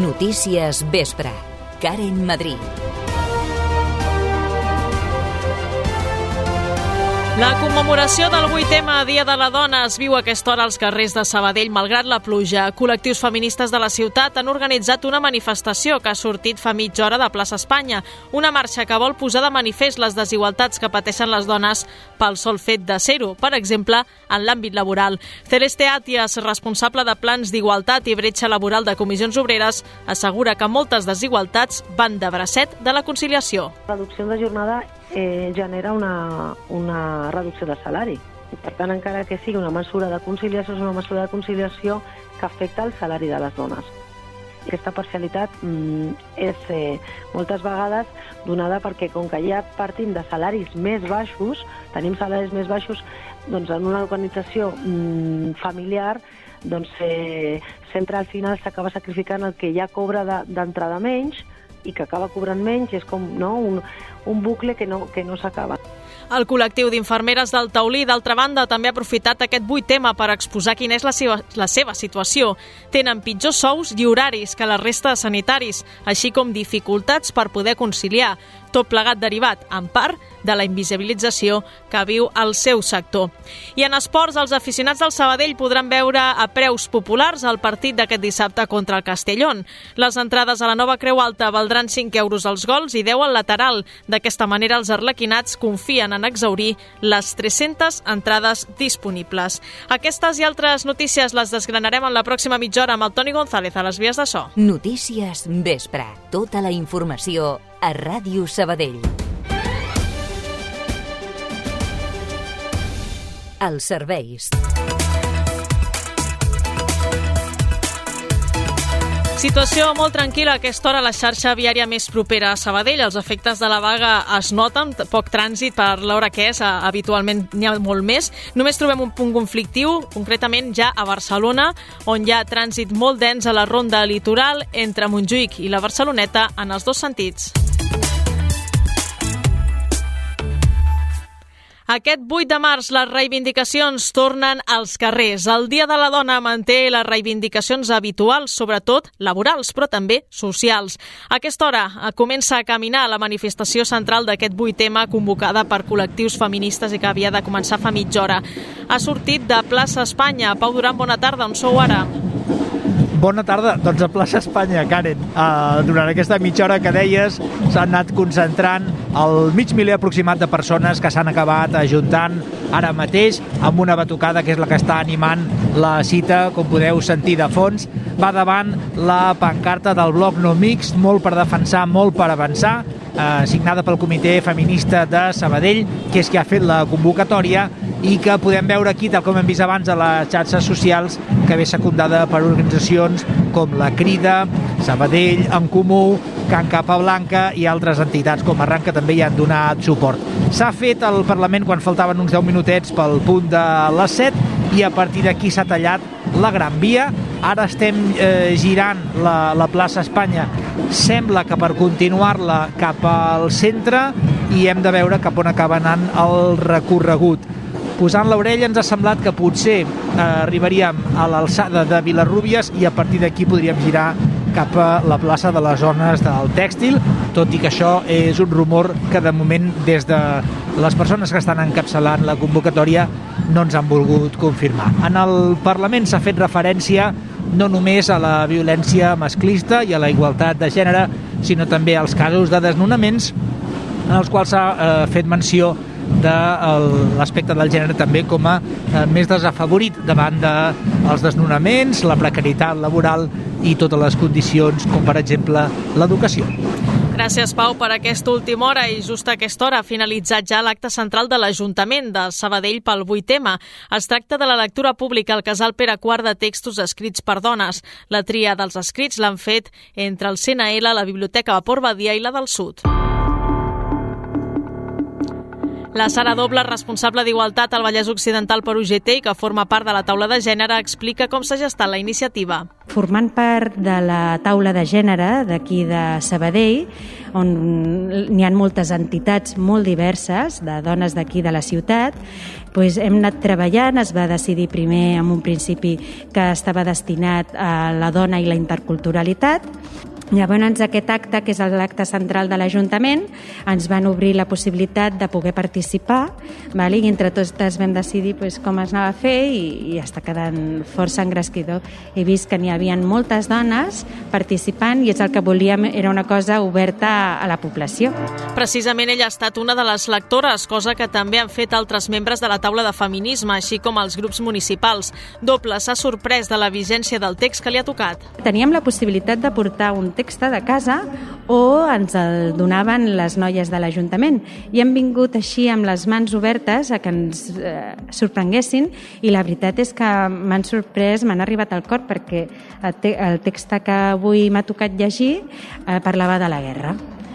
Notícies Vespre. Karen Madrid. La commemoració del 8è Dia de la Dona es viu a aquesta hora als carrers de Sabadell, malgrat la pluja. Col·lectius feministes de la ciutat han organitzat una manifestació que ha sortit fa mitja hora de plaça Espanya. Una marxa que vol posar de manifest les desigualtats que pateixen les dones pel sol fet de ser-ho, per exemple, en l'àmbit laboral. Celeste Atias, responsable de plans d'igualtat i bretxa laboral de Comissions Obreres, assegura que moltes desigualtats van de bracet de la conciliació. La reducció de jornada genera una reducció de salari. I, per tant, encara que sigui una mesura de conciliació, és una mesura de conciliació que afecta el salari de les dones. Aquesta parcialitat és moltes vegades donada perquè, com que ja partim de salaris més baixos, tenim salaris més baixos, doncs en una organització familiar doncs, sempre al final s'acaba sacrificant el que ja cobra d'entrada menys i que acaba cobrant menys, és com un bucle que no s'acaba. El col·lectiu d'infermeres del Taulí, d'altra banda, també ha aprofitat aquest 8è per exposar quina és la seva situació. Tenen pitjors sous i horaris que la resta de sanitaris, així com dificultats per poder conciliar. Tot plegat derivat, en part, de la invisibilització que viu el seu sector. I en esports, els aficionats del Sabadell podran veure a preus populars el partit d'aquest dissabte contra el Castellón. Les entrades a la nova Creu Alta valdran 5 euros als gols i 10 al lateral. D'aquesta manera, els arlequinats confien en exhaurir les 300 entrades disponibles. Aquestes i altres notícies les desgranarem en la pròxima mitja hora amb el Toni González a les vies de so. Notícies Vespre. Tota la informació a Ràdio Sabadell. Els serveis. Situació molt tranquil·la a aquesta hora a la xarxa viària més propera a Sabadell. Els efectes de la vaga es noten, poc trànsit per l'hora que és, habitualment n'hi ha molt més. Només trobem un punt conflictiu, concretament ja a Barcelona, on hi ha trànsit molt dens a la ronda litoral entre Montjuïc i la Barceloneta en els dos sentits. Aquest 8 de març les reivindicacions tornen als carrers. El Dia de la Dona manté les reivindicacions habituals, sobretot laborals, però també socials. A aquesta hora comença a caminar la manifestació central d'aquest 8è convocada per col·lectius feministes i que havia de començar fa mitja hora. Ha sortit de plaça Espanya. Pau Duran, bona tarda. On sou ara? Bona tarda. Doncs a plaça Espanya, Karen. Durant aquesta mitja hora que deies s'han anat concentrant el mig miler aproximat de persones que s'han acabat ajuntant ara mateix amb una batucada que és la que està animant la cita, com podeu sentir de fons. Va davant la pancarta del bloc no mixt, molt per defensar, molt per avançar, signada pel Comitè Feminista de Sabadell, que és qui ha fet la convocatòria i que podem veure aquí, tal com hem vist abans a les xarxes socials, que ve secundada per organitzacions com la Crida, Sabadell, En Comú, Can Capablanca i altres entitats com Arran que també hi han donat suport. S'ha fet al Parlament quan faltaven uns 10 minutets pel punt de les 7 i a partir d'aquí s'ha tallat la Gran Via. Ara estem girant la plaça Espanya. Sembla que per continuar-la cap al centre i hem de veure cap on acaba anant el recorregut. Posant l'orella ens ha semblat que potser arribaríem a l'alçada de Vilarrúbies i a partir d'aquí podríem girar cap a la plaça de les zones del tèxtil, tot i que això és un rumor que de moment des de les persones que estan encapçalant la convocatòria no ens han volgut confirmar. En el Parlament s'ha fet referència no només a la violència masclista i a la igualtat de gènere, sinó també als casos de desnonaments en els quals s'ha fet menció de l'aspecte del gènere també com a més desafavorit davant dels desnonaments, la precarietat laboral i totes les condicions com per exemple l'educació. Gràcies, Pau, per aquesta última hora i just a aquesta hora ha finalitzat ja l'acte central de l'Ajuntament de Sabadell pel 8è. Es tracta de la lectura pública al casal Pere IV de textos escrits per dones. La tria dels escrits l'han fet entre el CNL, la Biblioteca Vapor Badia i la del Sud. La Sara Doble, responsable d'Igualtat al Vallès Occidental per UGT i que forma part de la taula de gènere, explica com s'ha gestat la iniciativa. Formant part de la taula de gènere d'aquí de Sabadell, on n'hi ha moltes entitats molt diverses de dones d'aquí de la ciutat, doncs hem anat treballant. Es va decidir primer en un principi que estava destinat a la dona i la interculturalitat. Llavors aquest acte, que és l'acte central de l'Ajuntament, ens van obrir la possibilitat de poder participar, i entre totes vam decidir com es anava a fer i està quedant força engresquidor. He vist que n'hi havia moltes dones participant i és el que volíem, era una cosa oberta a la població. Precisament ella ha estat una de les lectores, cosa que també han fet altres membres de la taula de feminisme, així com els grups municipals. Doble s'ha sorprès de la vigència del text que li ha tocat. Teníem la possibilitat de portar un text de casa o ens el donaven les noies de l'Ajuntament i hem vingut així amb les mans obertes a que ens sorprenguessin i la veritat és que m'han sorprès, m'han arribat al cor perquè el text que avui m'ha tocat llegir parlava de la guerra.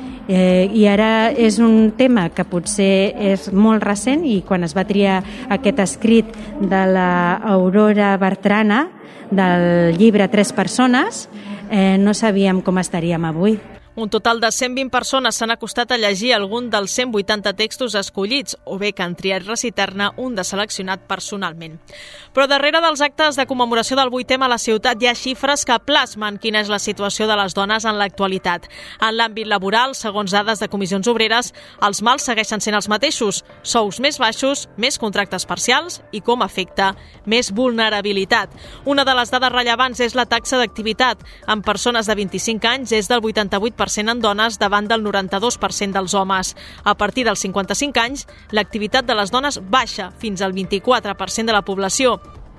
I ara és un tema que potser és molt recent i quan es va triar aquest escrit de l'Aurora Bertrana del llibre Tres persones, no sabíem com estaríem avui. Un total de 120 persones s'han acostat a llegir algun dels 180 textos escollits, o bé que han triat recitar-ne un de seleccionat personalment. Però darrere dels actes de commemoració del 8M a la ciutat hi ha xifres que plasmen quina és la situació de les dones en l'actualitat. En l'àmbit laboral, segons dades de comissions obreres, els mals segueixen sent els mateixos: sous més baixos, més contractes parcials i, com a efecte, més vulnerabilitat. Una de les dades rellevants és la taxa d'activitat. En persones de 25 anys és del 88% en dones davant del 92% dels homes. A partir dels 55 anys, l'activitat de les dones baixa fins al 24% de la població,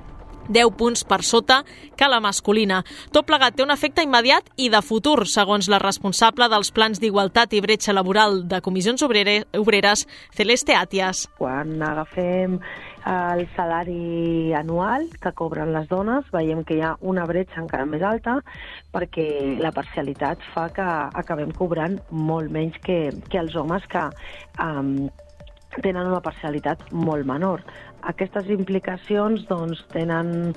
10 punts per sota que la masculina. Tot plegat té un efecte immediat i de futur, segons la responsable dels plans d'igualtat i bretxa laboral de comissions obreres, Celeste Atias. Quan agafem el salari anual que cobren les dones, veiem que hi ha una bretxa encara més alta perquè la parcialitat fa que acabem cobrant molt menys que els homes que tenen una parcialitat molt menor. Aquestes implicacions tenen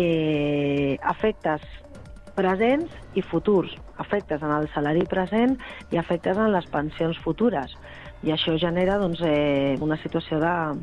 efectes presents i futurs, efectes en el salari present i efectes en les pensions futures. I això genera una situació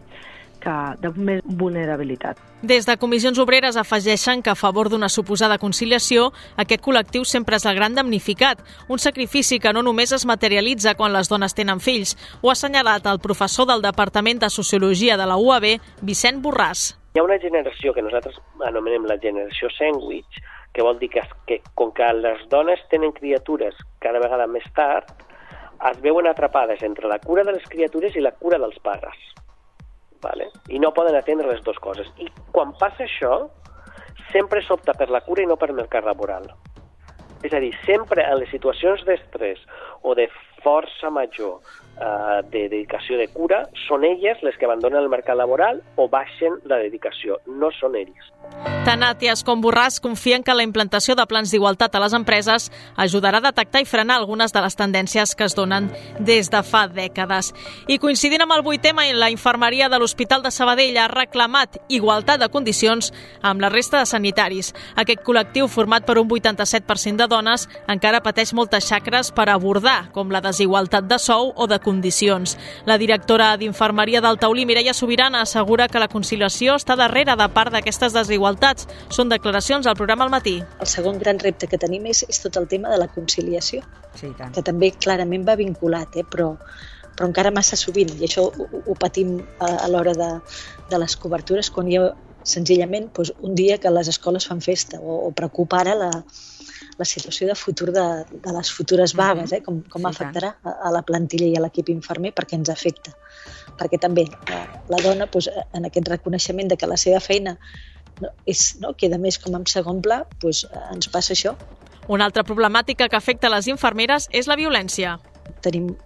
de més vulnerabilitat. Des de comissions obreres afegeixen que a favor d'una suposada conciliació, aquest col·lectiu sempre és el gran damnificat, un sacrifici que no només es materialitza quan les dones tenen fills. Ho ha assenyalat el professor del Departament de Sociologia de la UAB, Vicent Borràs. Hi ha una generació que nosaltres anomenem la generació sandwich, que vol dir que com que les dones tenen criatures cada vegada més tard, es veuen atrapades entre la cura de les criatures i la cura dels pares. Vale? I no poden atendre les dues coses. I quan passa això, sempre s'opta per la cura i no per el mercat laboral. És a dir, sempre en les situacions d'estrès o de força major de dedicació de cura, són elles les que abandonen el mercat laboral o baixen la dedicació, no són ells. Tant Atias com Borràs confien que la implantació de plans d'igualtat a les empreses ajudarà a detectar i frenar algunes de les tendències que es donen des de fa dècades. I coincidint amb el 8M, la infermeria de l'Hospital de Sabadell ha reclamat igualtat de condicions amb la resta de sanitaris. Aquest col·lectiu, format per un 87% de dones, encara pateix moltes xacres per abordar, com la desigualtat de sou o de condicions. La directora d'Infermeria del Taulí, Mireia Sobirana, assegura que la conciliació està darrere de part d'aquestes desigualtats. Són declaracions al programa Al matí. El segon gran repte que tenim és tot el tema de la conciliació, que també clarament va vinculat, però encara massa sovint, i això ho patim a l'hora de les cobertures, quan hi ha senzillament un dia que les escoles fan festa o preocupa ara la situació de futur de les futures vagues, com afectarà a la plantilla i a l'equip infermer, perquè ens afecta. Perquè també la dona, en aquest reconeixement de que la seva feina queda més com en segon pla, ens passa això. Una altra problemàtica que afecta les infermeres és la violència. Tenim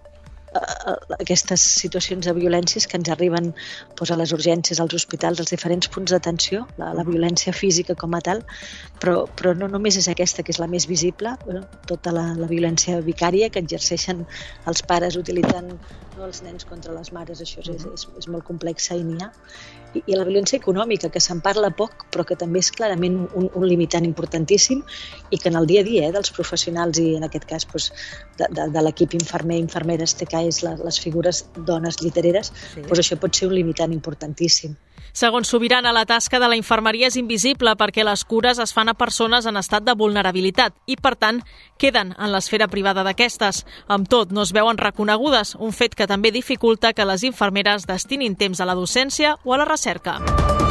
aquestes situacions de violències que ens arriben a les urgències, als hospitals, als diferents punts d'atenció, la violència física com a tal, però no només és aquesta que és la més visible, tota la violència vicària que exerceixen els pares utilitzant els nens contra les mares, això és molt complexa i n'hi ha. I la violència econòmica, que se'n parla poc, però que també és clarament un limitant importantíssim i que en el dia a dia dels professionals i en aquest cas de l'equip infermer, infermeres, TCAs, les figures dones llitereres, això pot ser un limitant importantíssim. Segons Subirana, la tasca de la infermeria és invisible perquè les cures es fan a persones en estat de vulnerabilitat i, per tant, queden en l'esfera privada d'aquestes. Amb tot, no es veuen reconegudes, un fet que també dificulta que les infermeres destinin temps a la docència o a la recerca.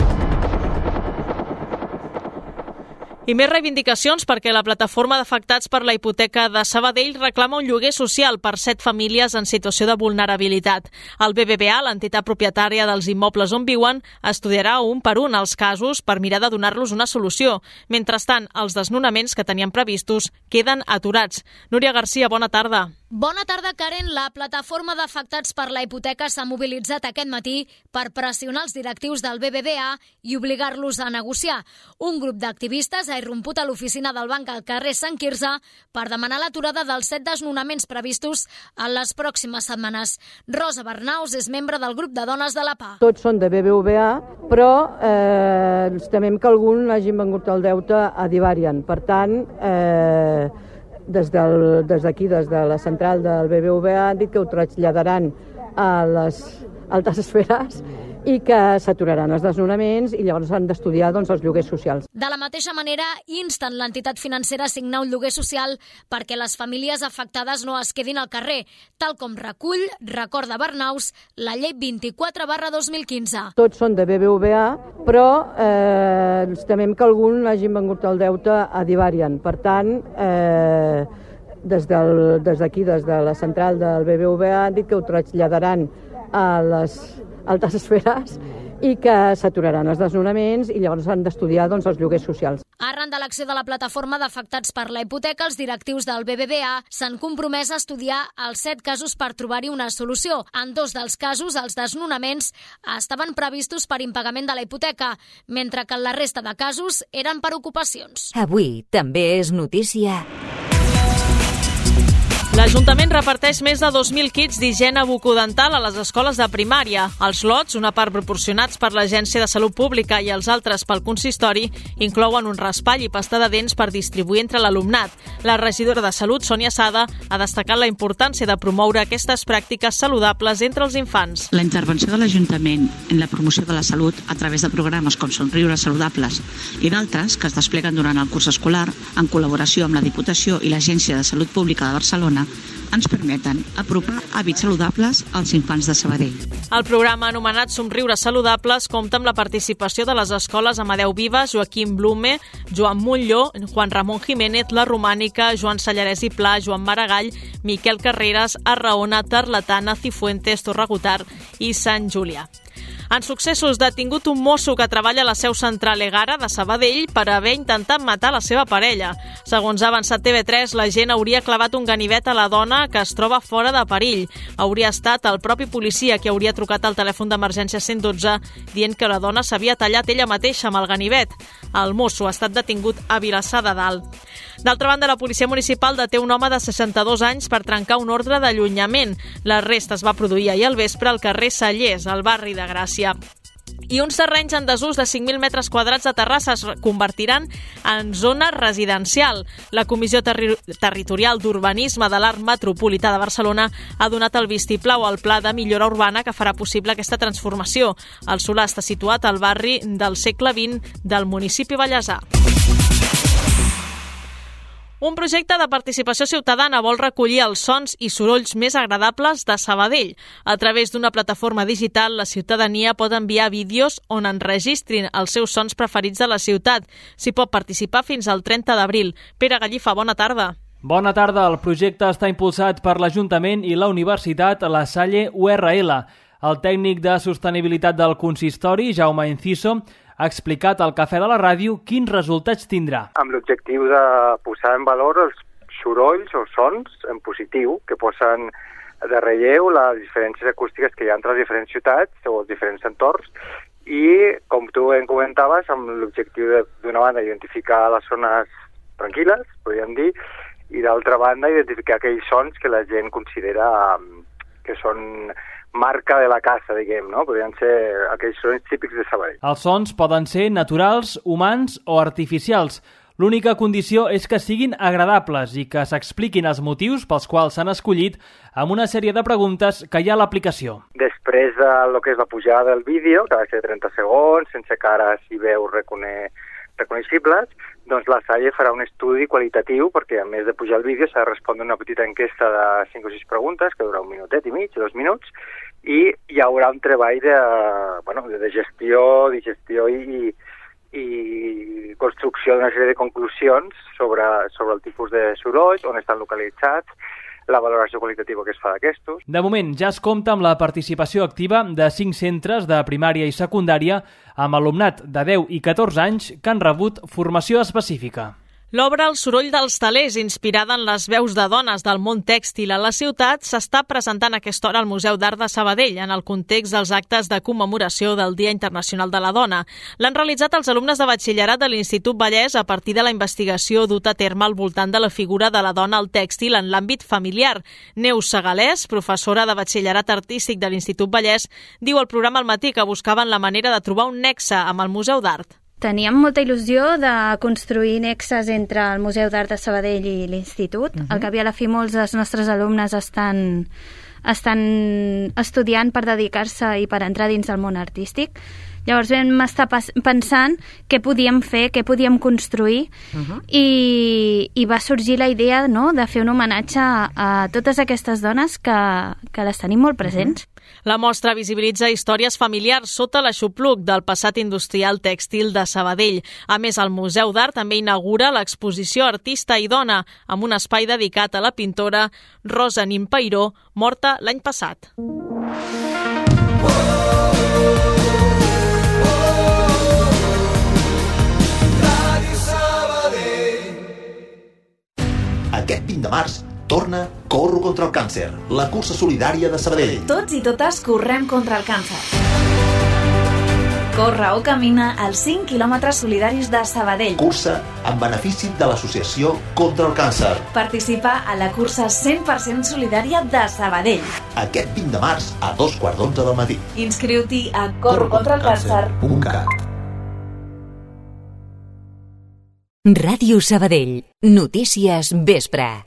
I més reivindicacions perquè la plataforma d'afectats per la hipoteca de Sabadell reclama un lloguer social per 7 famílies en situació de vulnerabilitat. El BBVA, l'entitat propietària dels immobles on viuen, estudiarà un per un els casos per mirar de donar-los una solució. Mentrestant, els desnonaments que tenien previstos queden aturats. Núria Garcia, bona tarda. Bona tarda, Karen. La plataforma d'afectats per la hipoteca s'ha mobilitzat aquest matí per pressionar els directius del BBVA i obligar-los a negociar. Un grup d'activistes ha irromput a l'oficina del banc al carrer Sant Quirze per demanar l'aturada dels 7 desnonaments previstos en les pròximes setmanes. Rosa Bernaus és membre del grup de dones de la PA. Tots són de BBVA, però ens temem que algun hagin vengut el deute a Divarian. Per tant, des d'aquí, des de la central del BBVA, han dit que ho traslladaran a les altes esferes i que s'aturaran els desnonaments i llavors han d'estudiar els lloguers socials. De la mateixa manera, insten l'entitat financera a signar un lloguer social perquè les famílies afectades no es quedin al carrer, tal com recorda Bernaus, la llei 24/2015. Tots són de BBVA, però ens temem que algun hagin vengut el deute a Divarian. Per tant, des d'aquí, des de la central del BBVA, han dit que ho traslladaran a les altes esferes i que s'aturaran els desnonaments i llavors han d'estudiar els lloguers socials. Arran de l'acció de la plataforma d'afectats per la hipoteca, els directius del BBVA s'han compromès a estudiar els 7 casos per trobar-hi una solució. En 2 dels casos, els desnonaments estaven previstos per impagament de la hipoteca, mentre que en la resta de casos eren per ocupacions. Avui també és notícia. L'Ajuntament reparteix més de 2.000 kits d'higiene bucodental a les escoles de primària. Els lots, una part proporcionats per l'Agència de Salut Pública i els altres pel consistori, inclouen un raspall i pasta de dents per distribuir entre l'alumnat. La regidora de Salut, Sònia Sada, ha destacat la importància de promoure aquestes pràctiques saludables entre els infants. La intervenció de l'Ajuntament en la promoció de la salut a través de programes com Somriures Saludables i d'altres que es despleguen durant el curs escolar en col·laboració amb la Diputació i l'Agència de Salut Pública de Barcelona ens permeten apropar hàbits saludables als infants de Sabadell. El programa anomenat Somriures Saludables compta amb la participació de les escoles Amadeu Vives, Joaquim Blume, Joan Montlló, Juan Ramon Jiménez, La Romànica, Joan Sallarès i Pla, Joan Maragall, Miquel Carreras, Arraona, Tarlatana, Cifuentes, Torregotard i Sant Julià. En successos, detingut un mosso que treballa a la seu central Egara de Sabadell per haver intentat matar la seva parella. Segons ha avançat TV3, l'agent hauria clavat un ganivet a la dona que es troba fora de perill. Hauria estat el propi policia qui hauria trucat al telèfon d'emergència 112 dient que la dona s'havia tallat ella mateixa amb el ganivet. El mosso ha estat detingut a Vilassar de Dalt. D'altra banda, la policia municipal deté un home de 62 anys per trencar un ordre d'allunyament. L'arrest es va produir ahir al vespre al carrer Cellers, al barri de Gràcia. I uns terrenys en desús de 5.000 metres quadrats de Terrassa es convertiran en zona residencial. La Comissió Territorial d'Urbanisme de l'Arc Metropolità de Barcelona ha donat el vistiplau al pla de millora urbana que farà possible aquesta transformació. El solar està situat al barri del segle XX del municipi Vallèsar. Un projecte de participació ciutadana vol recollir els sons i sorolls més agradables de Sabadell. A través d'una plataforma digital, la ciutadania pot enviar vídeos on enregistrin els seus sons preferits de la ciutat. S'hi pot participar fins al 30 d'abril. Pere Gallifa, bona tarda. Bona tarda. El projecte està impulsat per l'Ajuntament i la Universitat La Salle URL. El tècnic de sostenibilitat del consistori, Jaume Enciso, ha explicat al Cafè de la Ràdio quins resultats tindrà. Amb l'objectiu de posar en valor els sorolls o sons en positiu que posen de relleu les diferències acústiques que hi ha entre les diferents ciutats o els diferents entorns i, com tu ben comentaves, amb l'objectiu d'una banda identificar les zones tranquil·les, podríem dir, i d'altra banda identificar aquells sons que la gent considera que són marca de la casa, diguem, no? Podrien ser aquells sons típics de Sabadell. Els sons poden ser naturals, humans o artificials. L'única condició és que siguin agradables i que s'expliquin els motius pels quals s'han escollit amb una sèrie de preguntes que hi ha a l'aplicació. Després de lo que és la pujada del vídeo, que ha de ser 30 segons, sense cares i veus reconeixibles, doncs la Salle farà un estudi qualitatiu perquè, a més de pujar el vídeo, s'ha de respondre una petita enquesta de 5 o 6 preguntes, que dura 1 minutet i mig, 2 minuts, i hi haurà un treball de gestió, digestió i construcció d'una sèrie de conclusions sobre el tipus de sorolls, on estan localitzats, la valoració qualitativa que es fa d'aquestos. De moment ja es compta amb la participació activa de 5 centres de primària i secundària amb alumnat de 10 i 14 anys que han rebut formació específica. L'obra El soroll dels telers, inspirada en les veus de dones del món tèxtil a la ciutat, s'està presentant a aquesta hora al Museu d'Art de Sabadell, en el context dels actes de commemoració del Dia Internacional de la Dona. L'han realitzat els alumnes de batxillerat de l'Institut Vallès a partir de la investigació duta a terme al voltant de la figura de la dona al tèxtil en l'àmbit familiar. Neus Segalès, professora de batxillerat artístic de l'Institut Vallès, diu al programa Al matí que buscaven la manera de trobar un nexe amb el Museu d'Art. Teníem molta il·lusió de construir nexes entre el Museu d'Art de Sabadell i l'Institut. Al cap i a la fi molts dels nostres alumnes estan estudiant per dedicar-se i per entrar dins del món artístic. Llavors vam estar pensant què podíem fer, què podíem construir i va sorgir la idea, no?, de fer un homenatge a totes aquestes dones que les tenim molt presents. La mostra visibilitza històries familiars sota l'aixopluc del passat industrial tèxtil de Sabadell. A més, el Museu d'Art també inaugura l'exposició Artista i Dona, amb un espai dedicat a la pintora Rosa Nin Peiró, morta l'any passat. Aquest 20 de març torna Corro contra el càncer, la cursa solidària de Sabadell. Tots i totes correm contra el càncer. Corre o camina als 5 quilòmetres solidaris de Sabadell. Cursa en benefici de l'Associació contra el Càncer. Participa a la cursa 100% solidària de Sabadell. Aquest 20 de març a 2:15 del matí. Inscriu-t'hi a corrocontralcàncer.cat. Ràdio Sabadell. Notícies vespre.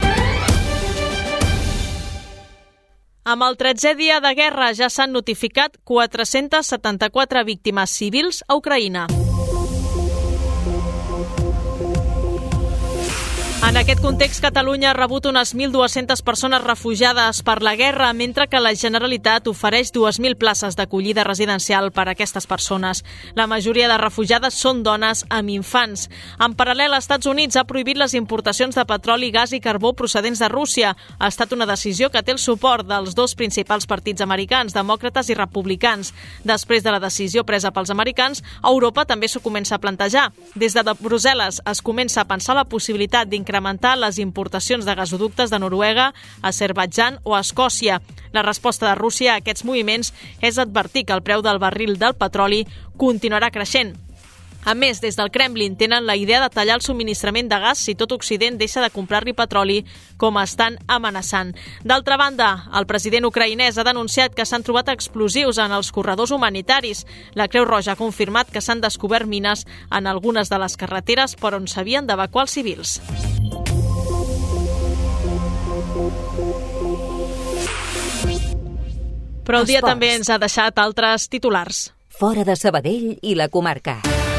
Amb el 13è dia de guerra ja s'han notificat 474 víctimes civils a Ucraïna. En aquest context, Catalunya ha rebut unes 1.200 persones refugiades per la guerra, mentre que la Generalitat ofereix 2.000 places d'acollida residencial per a aquestes persones. La majoria de refugiades són dones amb infants. En paral·lel, els Estats Units ha prohibit les importacions de petroli, gas i carbó procedents de Rússia. Ha estat una decisió que té el suport dels dos principals partits americans, demòcrates i republicans. Després de la decisió presa pels americans, Europa també s'ho comença a plantejar. Des de Brussel·les es comença a pensar la possibilitat d'incrementar les importacions de gasoductes de Noruega, Azerbaidjan o Escòcia. La resposta de Rússia a aquests moviments és advertir que el preu del barril del petroli continuarà creixent. A més, des del Kremlin tenen la idea de tallar el subministrament de gas si tot Occident deixa de comprar-li petroli, com estan amenaçant. D'altra banda, el president ucraïnès ha denunciat que s'han trobat explosius en els corredors humanitaris. La Creu Roja ha confirmat que s'han descobert mines en algunes de les carreteres per on s'havien d'evacuar els civils. Però el dia també ens ha deixat altres titulars. Fora de Sabadell i la comarca.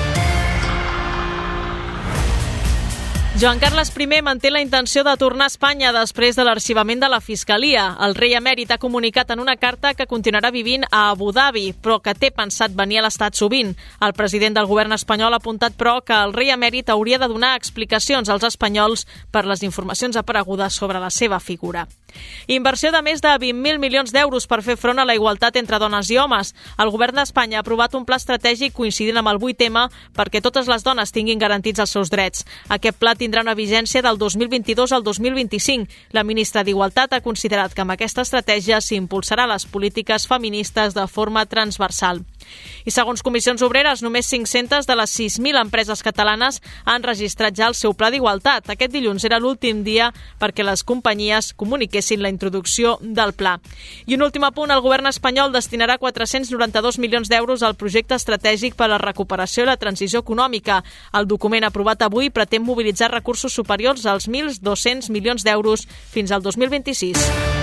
Joan Carles I manté la intenció de tornar a Espanya després de l'arxivament de la Fiscalia. El rei emèrit ha comunicat en una carta que continuarà vivint a Abu Dhabi, però que té pensat venir a l'Estat sovint. El president del govern espanyol ha apuntat, però, que el rei emèrit hauria de donar explicacions als espanyols per les informacions aparegudes sobre la seva figura. Inversió de més de 20.000 milions d'euros per fer front a la igualtat entre dones i homes. El govern d'Espanya ha aprovat un pla estratègic coincidint amb el 8M perquè totes les dones tinguin garantits els seus drets. Aquest pla tindrà tindrà una vigència del 2022 al 2025. La ministra d'Igualtat ha considerat que amb aquesta estratègia s'impulsarà les polítiques feministes de forma transversal. I segons Comissions Obreres, només 500 de les 6.000 empreses catalanes han registrat ja el seu pla d'igualtat. Aquest dilluns era l'últim dia perquè les companyies comuniquessin la introducció del pla. I un últim apunt, el govern espanyol destinarà 492 milions d'euros al projecte estratègic per a la recuperació i la transició econòmica. El document aprovat avui pretén mobilitzar recursos superiors als 1.200 milions d'euros fins al 2026.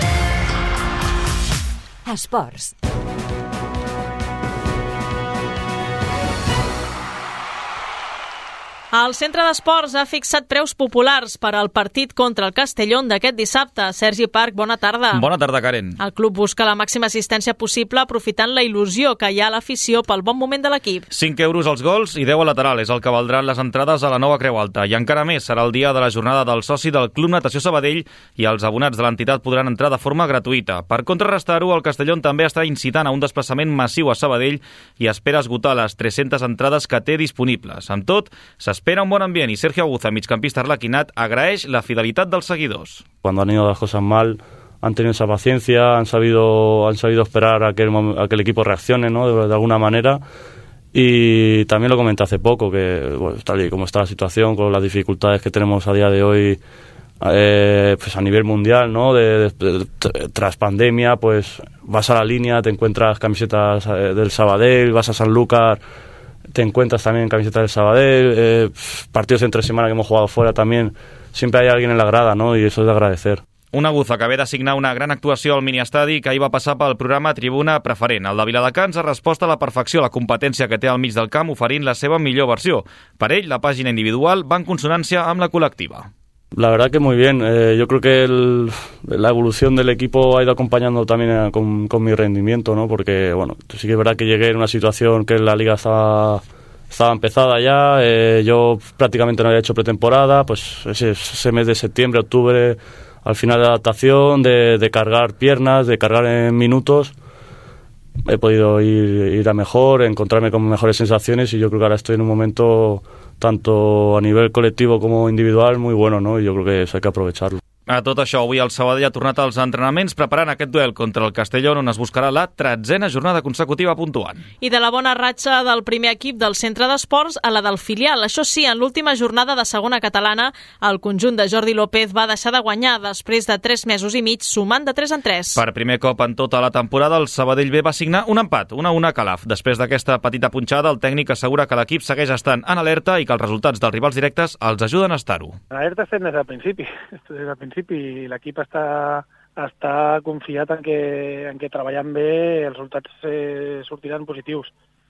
Esports. El Centre d'Esports ha fixat preus populars per al partit contra el Castellón d'aquest dissabte. Sergi Parc, bona tarda. Bona tarda, Karen. El club busca la màxima assistència possible aprofitant la il·lusió que hi ha a l'afició pel bon moment de l'equip. 5 euros als gols i 10 a lateral és el que valdran les entrades a la nova Creu Alta. I encara més, serà el dia de la jornada del soci del Club Natació Sabadell i els abonats de l'entitat podran entrar de forma gratuïta. Per contrarrestar-ho, el Castellón també està incitant a un desplaçament massiu a Sabadell i espera esgotar les 300 entrades que té disponibles. Amb tot, s'espera un bon ambient i Sergio Aguza, migcampista arlequinat, agraeix la fidelitat dels seguidors. Cuando han ido las cosas mal, han tenido esa paciencia, han sabido esperar a que el equipo reaccione, ¿no? de alguna manera. Y también lo comenté hace poco, que bueno, tal y como está la situación, con las dificultades que tenemos a día de hoy, pues a nivel mundial, ¿no? Tras pandemia, pues vas a la línea, te encuentras camisetas del Sabadell, vas a Sanlúcar, te encuentras también camisetas del Sabadell, partidos entre semana que hemos jugado fuera también, siempre hay alguien en la grada, ¿no? Y eso es de agradecer. Un Aguza que ve de signar una gran actuació al miniestadi que ahir va passar pel programa Tribuna Preferent. El de Viladecans ha respost a la perfecció la competència que té al mig del camp oferint la seva millor versió. Per ell, la pàgina individual va en consonància amb la col·lectiva. La verdad que muy bien. Yo creo que la evolución del equipo ha ido acompañando también con mi rendimiento, ¿no? Porque, bueno, sí que es verdad que llegué en una situación que la liga estaba empezada ya. Yo prácticamente no había hecho pretemporada. Pues ese mes de septiembre, octubre, al final de la adaptación, de cargar piernas, de cargar en minutos, he podido ir a mejor, encontrarme con mejores sensaciones y yo creo que ahora estoy en un momento, tanto a nivel colectivo como individual, muy bueno, ¿no? Y yo creo que eso hay que aprovecharlo. A tot això, avui el Sabadell ha tornat als entrenaments preparant aquest duel contra el Castellón, on es buscarà la 13a jornada consecutiva puntuant. I de la bona ratxa del primer equip del centre d'esports a la del filial. Això sí, en l'última jornada de segona catalana, el conjunt de Jordi López va deixar de guanyar després de 3 mesos i mig, sumant de 3 en 3. Per primer cop en tota la temporada, el Sabadell B va signar un empat, 1-1 a Calaf. Després d'aquesta petita punxada, el tècnic assegura que l'equip segueix estant en alerta i que els resultats dels rivals directes els ajuden a estar-ho. L'alerta estem des del principi. I l'equip està confiat en que treballant bé els resultats sortiran positius.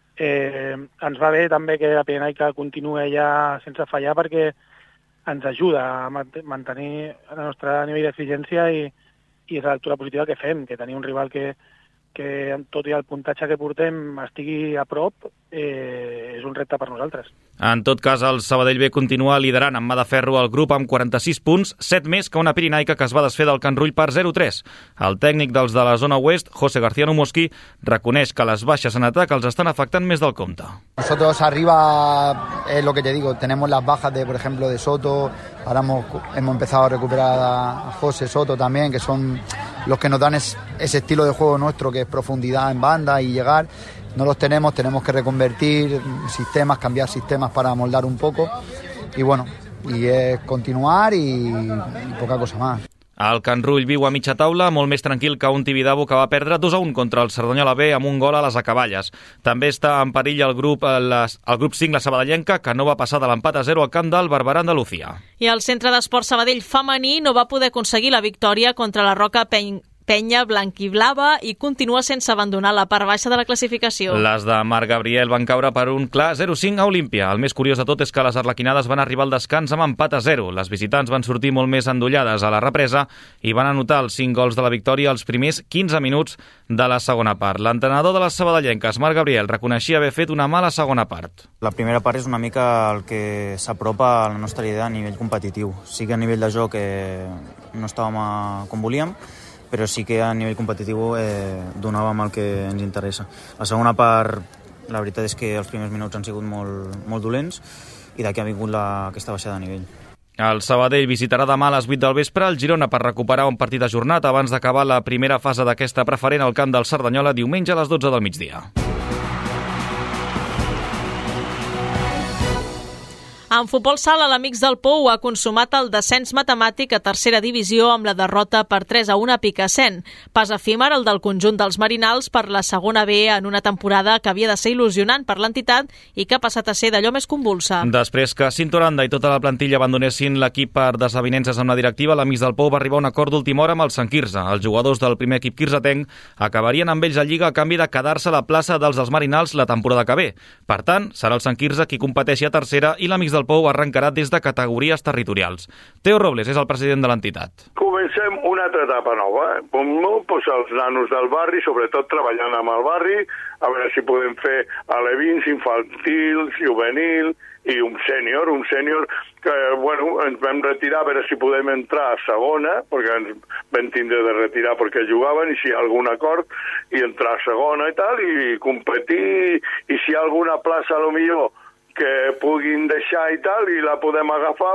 Ens va bé també que la Pirenaica continuï ja sense fallar perquè ens ajuda a mantenir el nostre nivell d'exigència i és la lectura positiva que fem, que tenir un rival que tot i el puntatge que portem estigui a prop és un repte per nosaltres. En tot cas, el Sabadell B continua liderant amb mà de ferro el grup amb 46 punts, 7 més que una Pirinaica que es va desfer del Can Rull per 0-3. El tècnic dels de la zona oest, José García Numoski, reconeix que les baixes en atac els estan afectant més del compte. Nosotros arriba, es lo que te digo, tenemos las bajas de, por ejemplo, de Soto, ahora hemos empezado a recuperar a José Soto también, que son los que nos dan ese estilo de juego nuestro, que es profundidad en banda y llegar. No los tenemos que reconvertir sistemas, cambiar sistemas para moldar un poco. Y bueno, y es continuar y poca cosa más. El Can Rull viu a mitja taula, molt més tranquil que un Tibidabo que va perdre 2-1 contra el Cerdanyola B amb un gol a les acaballes. També està en perill el grup 5, la Sabadellenca, que no va passar de l'empat a 0 al camp del Barberà Andalucía. I el Centre d'Esports Sabadell femení no va poder aconseguir la victòria contra la Roca Penya blanquiblava i continua sense abandonar la part baixa de la classificació. Les de Marc Gabriel van caure per un clar 0-5 a Olímpia. El més curiós de tot és que les arlequinades van arribar al descans amb empat a 0. Les visitants van sortir molt més endollades a la represa i van anotar els 5 gols de la victòria als primers 15 minuts de la segona part. L'entrenador de les sabadellenques, Marc Gabriel, reconeixia haver fet una mala segona part. La primera part és una mica el que s'apropa a la nostra idea a nivell competitiu. Sí que a nivell de joc no estàvem com volíem, però sí que a nivell competitiu donàvem el que ens interessa. La segona part, la veritat és que els primers minuts han sigut molt dolents i d'aquí ha vingut aquesta baixada de nivell. El Sabadell visitarà demà a les 8 del vespre el Girona per recuperar un partit ajornat abans d'acabar la primera fase d'aquesta preferent al camp del Cerdanyola diumenge a les 12 del migdia. En futbol sala, l'Amics del Pou ha consumat el descens matemàtic a tercera divisió amb la derrota per 3-1 a Picassent. Pas efímer el del conjunt dels Marinals per la segona B en una temporada que havia de ser il·lusionant per l'entitat i que ha passat a ser d'allò més convulsa. Després que Cintoranda i tota la plantilla abandonessin l'equip per desavinences amb la directiva, l'Amics del Pou va arribar a un acord d'última hora amb el Sant Quirze. Els jugadors del primer equip quirzetenc acabarien amb ells a Lliga a canvi de quedar-se a la plaça dels Marinals la temporada que ve. Per tant, serà el Sant Quirze qui competeixi a tercera i l'Amics del Pou arrencarà des de categories territorials. Teo Robles és el president de l'entitat. Comencem una altra etapa nova. Pues els nanos del barri, sobretot treballant amb el barri, a veure si podem fer alevins, infantils, juvenil i un sènior que, ens vam retirar a veure si podem entrar a segona, perquè ens vam tindre de retirar perquè jugaven, i si hi ha algun acord, i entrar a segona i tal, i competir, i si hi ha alguna plaça, a lo millor, que puguin deixar i tal, i la podem agafar,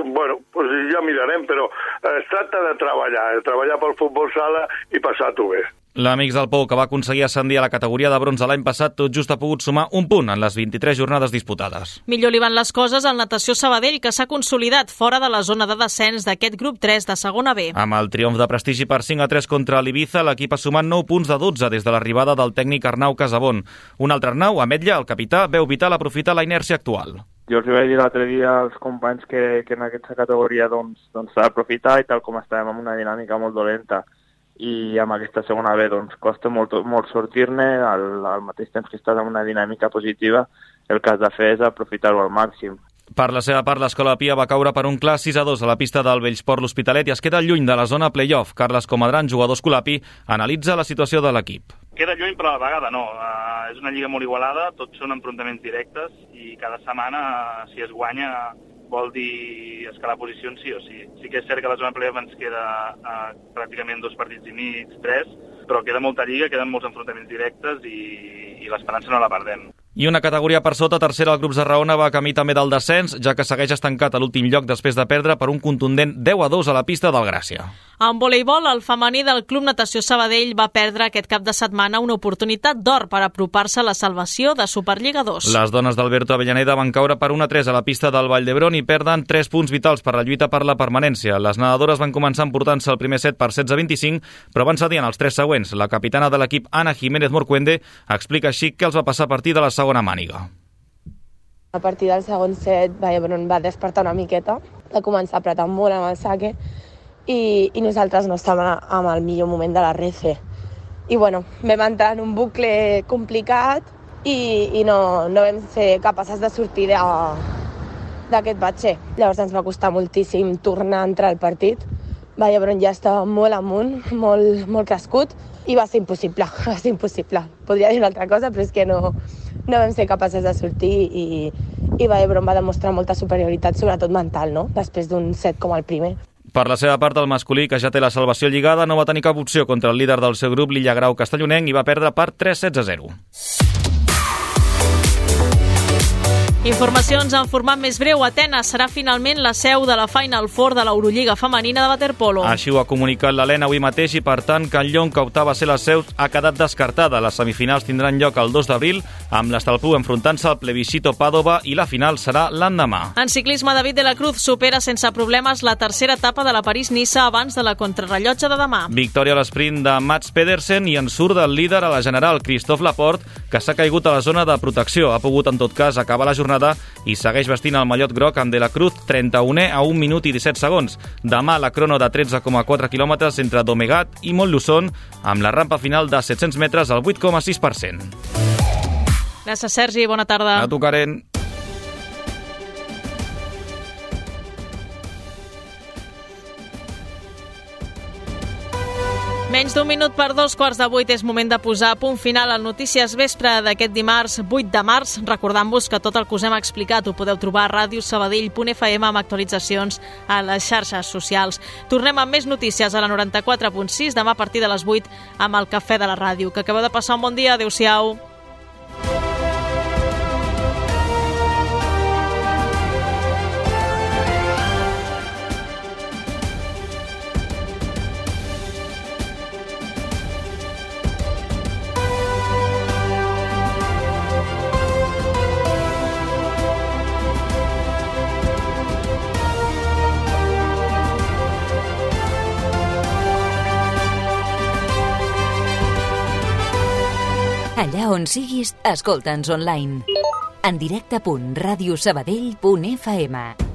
ja mirarem, però es tracta de treballar pel futbol sala i passar-ho bé. L'Amics del Pou, que va aconseguir ascendir a la categoria de bronze l'any passat, tot just ha pogut sumar un punt en les 23 jornades disputades. Millor li van les coses al Natació Sabadell, que s'ha consolidat fora de la zona de descens d'aquest grup 3 de segona B. Amb el triomf de prestigi per 5-3 contra l'Ibiza, l'equip ha sumat 9 punts de 12 des de l'arribada del tècnic Arnau Casabon. Un altre Arnau, Ametlla, el capità, veu vital aprofitar la inèrcia actual. Jo els vaig dir l'altre dia als companys que en aquesta categoria s'ha d'aprofitar, i tal com estàvem en una dinàmica molt dolenta i amb aquesta segona B costa molt sortir-ne, al mateix temps que estàs en una dinàmica positiva, el que has de fer és aprofitar-ho al màxim. Per la seva part, l'Escola Pia va caure per un clar 6-2 a la pista del Bellsport l'Hospitalet i es queda lluny de la zona play-off. Carles Comadran, jugador escolapi, analitza la situació de l'equip. Queda lluny, però a la vegada no. És una lliga molt igualada, tots són enfrontaments directes i cada setmana, si es guanya, vol dir escalar posicions sí o sí. Sí que és cert que la zona play-off ens queda pràcticament 2 partits i mig, 3, però queda molta lliga, queden molts enfrontaments directes i l'esperança no la perdem. I una categoria per sota, tercera, el grup Zarraona va camí també del descens, ja que segueix estancat a l'últim lloc després de perdre per un contundent 10-2 a la pista del Gràcia. En voleibol, el femení del Club Natació Sabadell va perdre aquest cap de setmana una oportunitat d'or per apropar-se a la salvació de Superliga 2. Les dones d'Alberto Avellaneda van caure per 1-3 a la pista del Vall d'Hebron i perden 3 punts vitals per la lluita per la permanència. Les nedadores van començar emportant-se el primer set per 16-25, però van cedir en els 3 següents. La capitana de l'equip, Ana Jiménez Morcuende, explica així què els va passar a partir de la segona màniga. A partir del segon set, Vallhebron va despertar una miqueta, va començar a apretar molt amb el saque i nosaltres no estàvem en el millor moment de la rece. I vam entrar en un bucle complicat i no vam ser capaces de sortir d'aquest batxer. Llavors ens va costar moltíssim tornar a entrar al partit. Vallhebron ja estava molt amunt, molt crescut, i va ser impossible, Podria dir una altra cosa, però és que no vam ser capaces de sortir i Vallhebron va demostrar molta superioritat, sobretot mental, no? Després d'un set com el primer. Per la seva part, el masculí, que ja té la salvació lligada, no va tenir cap opció contra el líder del seu grup, l'Illa Grau Castellonenc, i va perdre per 3-0. Informacions en format més breu. Atenes serà finalment la seu de la Final Four de l'Eurolliga femenina de waterpolo. Així ho ha comunicat l'Helena avui mateix i, per tant, Canllon, que optava a ser la seu, ha quedat descartada. Les semifinals tindran lloc el 2 d'abril, amb l'Estalpú enfrontant-se al Plebiscito Pàdova i la final serà l'endemà. En ciclisme, David de la Cruz supera sense problemes la tercera etapa de la París-Niça abans de la contrarrellotge de demà. Victòria a l'esprint de Mats Pedersen i en surt del líder a la general, Christophe Laporte, que s'ha caigut a la zona de protecció. Ha pogut, en tot cas, acabar la jornada i segueix vestint el mallot groc amb De la Cruz 31è a 1 minut i 17 segons. Demà la crono de 13,4 quilòmetres entre Domegat i Montluçon amb la rampa final de 700 metres al 8,6%. Gràcies, Sergi. Bona tarda. A tu, Karen. Menys d'un minut per 2:15 és moment de posar a punt final al Notícies Vespre d'aquest dimarts 8 de març. Recordant-vos que tot el que us hem explicat ho podeu trobar a radiosabadell.fm amb actualitzacions a les xarxes socials. Tornem amb més notícies a la 94.6 demà a partir de les 8 amb el Cafè de la Ràdio. Que acabeu de passar un bon dia. Adéu-siau. Allà on siguis, escolta'ns online. En directe.radiosabadell.fm